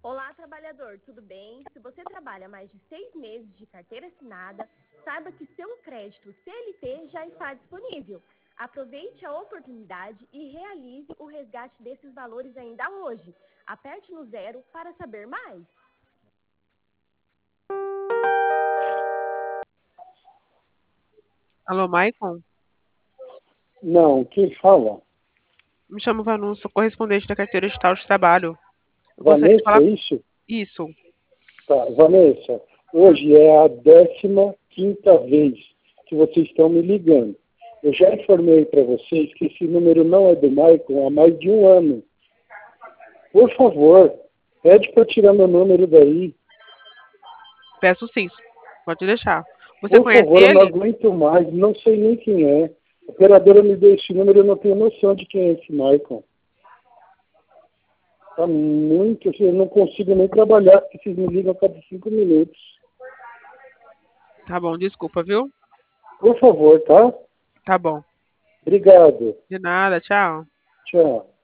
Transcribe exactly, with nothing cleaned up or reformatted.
Olá, trabalhador, tudo bem? Se você trabalha mais de seis meses de carteira assinada, saiba que seu crédito C L T já está disponível. Aproveite a oportunidade e realize o resgate desses valores ainda hoje. Aperte no zero para saber mais. Alô, Maicon? Não, quem fala? Me chamo Vanessa, sou correspondente da carteira digital de trabalho. Eu gostaria de Vanessa, falar é isso? isso. Tá, Vanessa, hoje é a décima quinta vez que vocês estão me ligando. Eu já informei para vocês que esse número não é do Maicon há mais de um ano. Por favor, pede para tirar meu número daí. Peço sim, pode deixar. Você Por conhece favor, eu não ele? aguento mais, não sei nem quem é. A operadora me deu esse número, eu não tenho noção de quem é esse Maicon. Tá muito, assim, eu não consigo nem trabalhar, porque vocês me ligam a cada cinco minutos. Tá bom, desculpa, viu? Por favor, tá? Tá bom. Obrigado. De nada, tchau. Tchau.